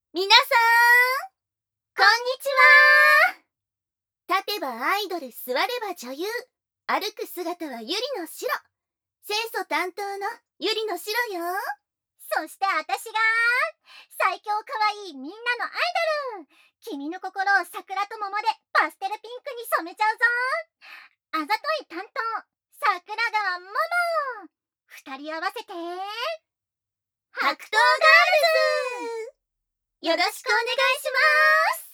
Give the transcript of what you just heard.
皆さん、こんにちは。立てばアイドル、座れば女優。歩く姿はゆりの白。清楚担当のゆりの白よ。 そして私が最強かわいいみんなのアイドル、君の心を桜と桃でパステルピンクに染めちゃうぞ。あざとい担当、桜川桃。二人合わせて白桃ガールズ、よろしくお願いします。